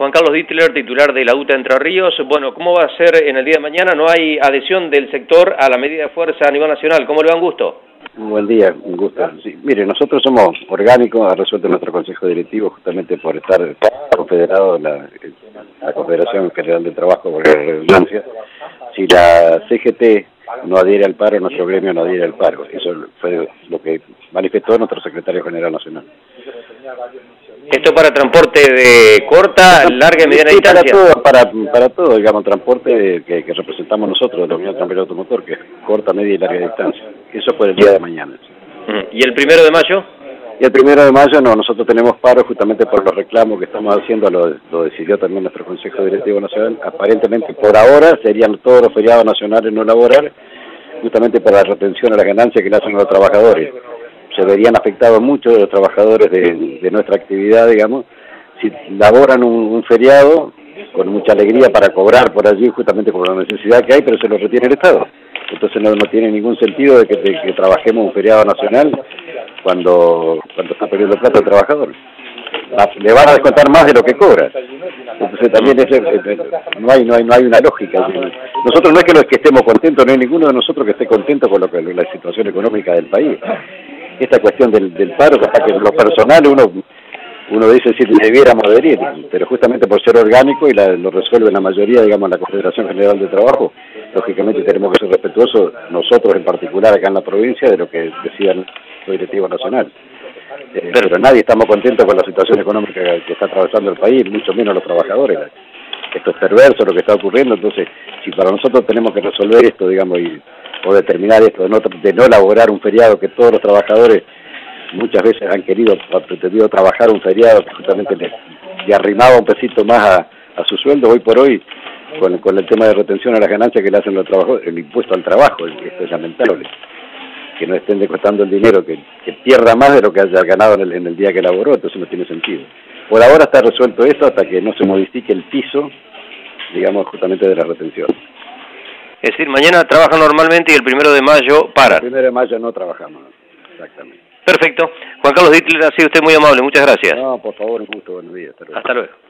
Juan Carlos Dittler, titular de la UTA Entre Ríos. Bueno, ¿cómo va a ser en el día de mañana? No hay adhesión del sector a la medida de fuerza a nivel nacional. ¿Cómo le va? Un gusto. Un buen día, un gusto. Sí, mire, nosotros somos orgánicos, ha resuelto nuestro Consejo Directivo justamente por estar confederado la Confederación General del Trabajo, por la redundancia. Si la CGT no adhiere al paro, nuestro gremio no adhiere al paro. Eso fue lo que manifestó nuestro secretario general nacional. ¿Esto para transporte de corta, larga y mediana distancia? Para todo, digamos, transporte que representamos nosotros, de la Unión Transporte Automotor, que es corta, media y larga distancia. Eso fue el día de mañana. ¿Y el 1 de mayo? Y el 1 de mayo no, nosotros tenemos paro justamente por los reclamos que estamos haciendo, lo decidió también nuestro Consejo Directivo Nacional. Aparentemente por ahora serían todos los feriados nacionales no laborar, justamente para la retención a las ganancias que le hacen los trabajadores. Se verían afectados muchos de los trabajadores de nuestra actividad, digamos, si laboran un feriado con mucha alegría para cobrar por allí, justamente por la necesidad que hay, pero se lo retiene el Estado. Entonces no tiene ningún sentido de que trabajemos un feriado nacional cuando está perdiendo plata el trabajador. Le van a descontar más de lo que cobra. Entonces también no hay una lógica. Nosotros no es que estemos contentos, no hay ninguno de nosotros que esté contento con la situación económica del país. Esta cuestión del paro, capaz que lo personal uno dice si debiéramos adherir, pero justamente por ser orgánico y lo resuelve la mayoría, digamos, la Confederación General de Trabajo, lógicamente tenemos que ser respetuosos, nosotros en particular acá en la provincia, de lo que decida el directivo nacional. Pero nadie estamos contentos con la situación económica que está atravesando el país, mucho menos los trabajadores. Esto es perverso lo que está ocurriendo, entonces si para nosotros tenemos que resolver esto, digamos, o determinar esto, de no elaborar un feriado que todos los trabajadores muchas veces han pretendido trabajar un feriado que justamente le arrimaba un pesito más a su sueldo, hoy por hoy, con el tema de retención a las ganancias que le hacen los trabajadores, el impuesto al trabajo, esto es lamentable, que no estén descontando el dinero, que pierda más de lo que haya ganado en el día que laboró, entonces no tiene sentido. Por ahora está resuelto esto hasta que no se modifique el piso, digamos, justamente de la retención. Es decir, mañana trabajan normalmente y el 1 de mayo paran. El 1 de mayo no trabajamos, exactamente. Perfecto. Juan Carlos Dittler, ha sido usted muy amable. Muchas gracias. No, por favor, un gusto. Buenos días. Hasta luego.